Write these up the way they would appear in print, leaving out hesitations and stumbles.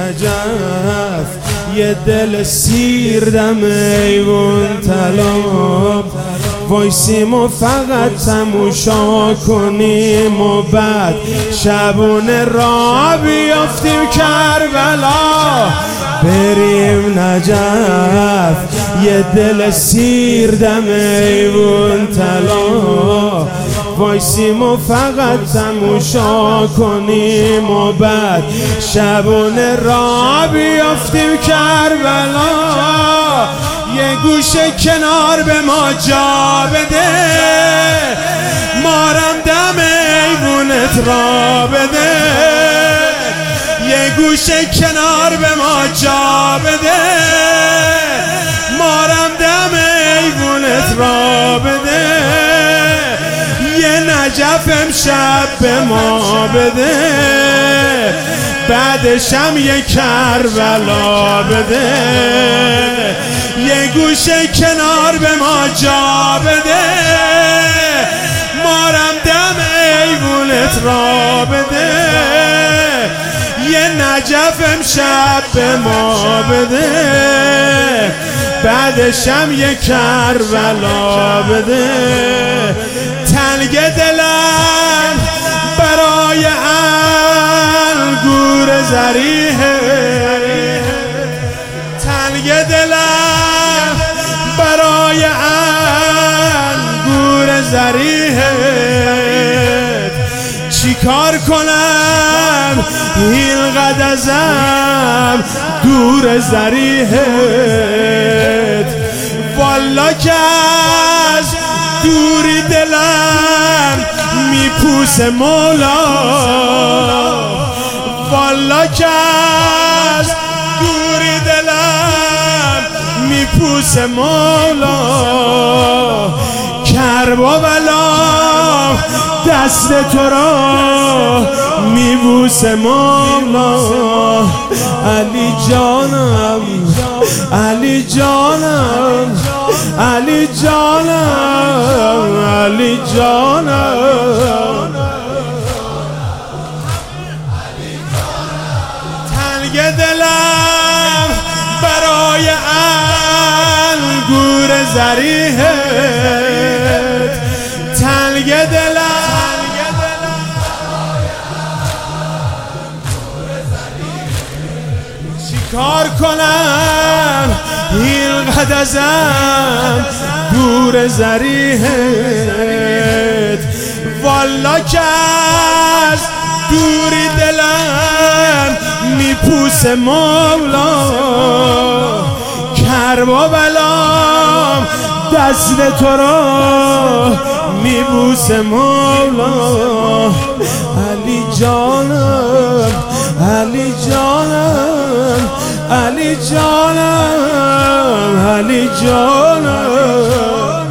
نجف یه دل سیر دم ایوون طلب وایسیم و فقط تماشا کنیم و بعد شبونه را بیافتیم کربلا بریم نجف یه دل سیر دم ایوون طلا وایسیم و فقط تماشا کنیم و بعد شبونه را بیافتیم کربلا یه گوشه کنار به ما جا بده مارم دم ایوونت را بده یه گوشه کنار به ما جا بده مارم دم ایوونت را بده یه نجف امشب به ما بده بعدشم یه کربلا بده یه گوشه کنار به ما جا بده مارم دم ایوونت را بده یه نجف امشب به ما بده بعدشم یه کربلا بده تنگ دلم برای انگور زریحه تنگ دلم برای انگور زریحه چی کار کنم اینقدر ازم دور زریحت والا که از دوری دلم میپوسه مولا والا که از دوری دلم میپوسه مولا کرب و بلا دست تو را میبوسه مولا علی جانم علی جانم علی جانم علی جانم تنگ دلم برای انگور زریحت تنگ دلم کار کنم اینقدر ازم دور زریحت والا که از دوری دلم میپوسه مولا کرب و بلام دست تو را میبوسه مولا علی جانم علی جانم علی جانم علی جانم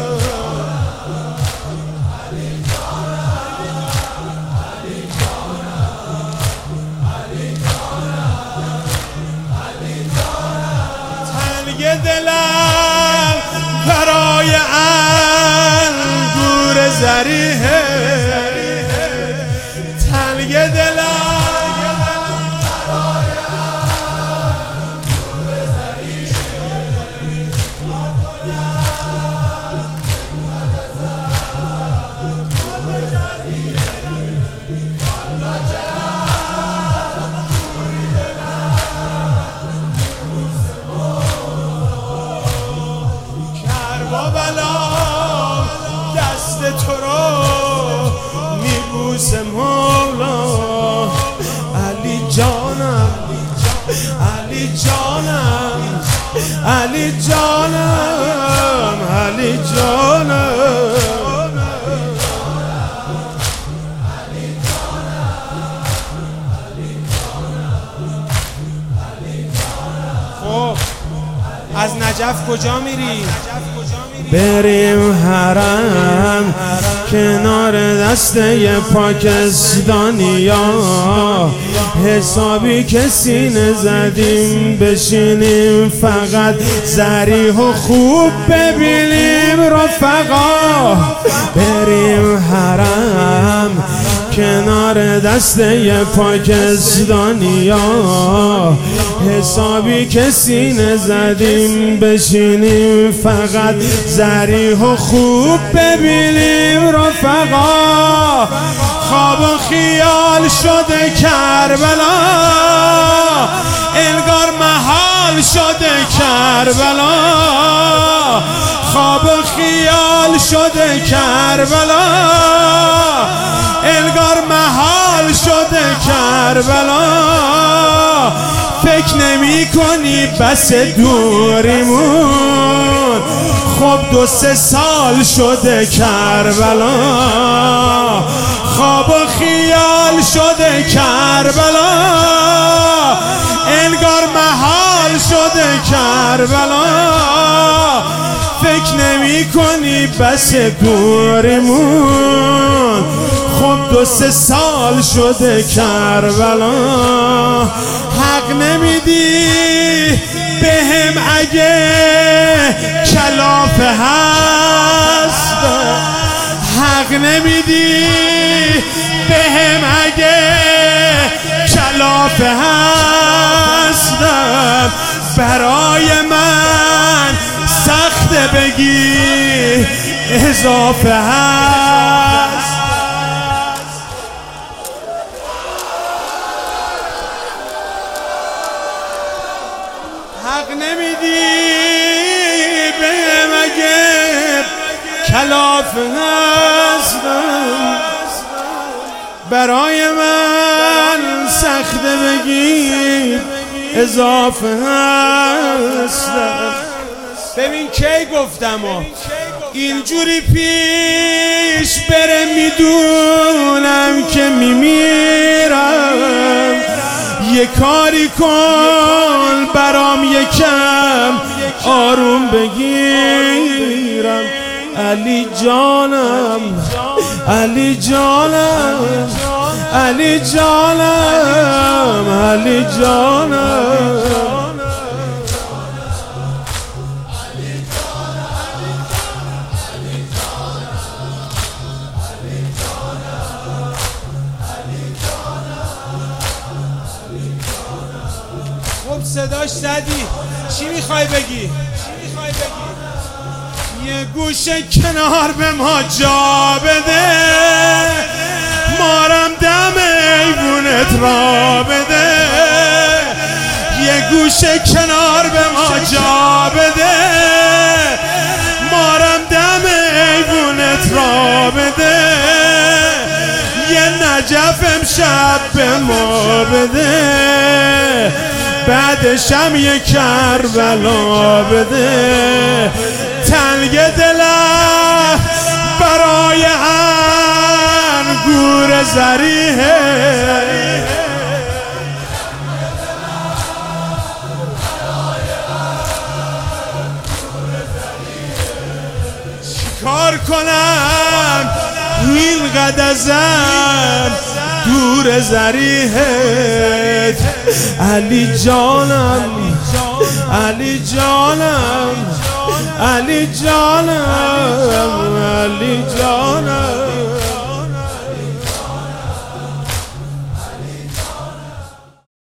تنگ دلم برای انگور زریحه تنگ دلم دست تو رو میبوسه مولا علی جانم علی جانم علی جانم علی جانم خب از نجف کجا میری؟ بریم حرم کنار دسته پاکستانیا حسابی که سینه زدیم بشینیم فقط ضریح و خوب ببینیم رفقا بریم حرم کنار دسته پاکستانیا، حسابی که سینه زدیم بشینیم فقط ذریح و خوب ببینیم رفقا. خواب و خیال شده کربلا، انگار محال شده کربلا. خواب و خیال شده کربلا، انگار محال شده کربلا. فکر نمی کنی بس دوریمون، خب 2-3 سال شده کربلا. خواب و خیال شده کربلا، انگار محال شده کربلا. فکر نمی کنی بس دوریمون، خب 2-3 سال شده کربلا. حق نمیدی بهم اگه کلافه هست، حق نمیدی بهم اگه کلافه هستم. برای من سخته بگی اضافه هست. حق نمیدی بهم اگه کلافه هستم. برای من سخته بگی اضافه هستم. ببین کی گفتم اینجوری پیش بره میدونم که میمیرم. یه کاری کن برام یکم آروم بگیرم. علی جانم، علی جانم، علی جانم، علی جانم. خب صداش زدی، چی میخوای بگی؟ یه گوشه کنار به ما جا بده، مارم دم ایوونت را بده. یه گوشه کنار به ما جا بده، مارم دم ایوونت را بده. یه نجف امشب به ما بده، بعدشم یه کربلا بده. تنگ دلم برای انگور ذریحه، چیکار کنم اینقدر ازم دور ذریحت. علی جانم، علی جانم، علی جانم، علی جانم.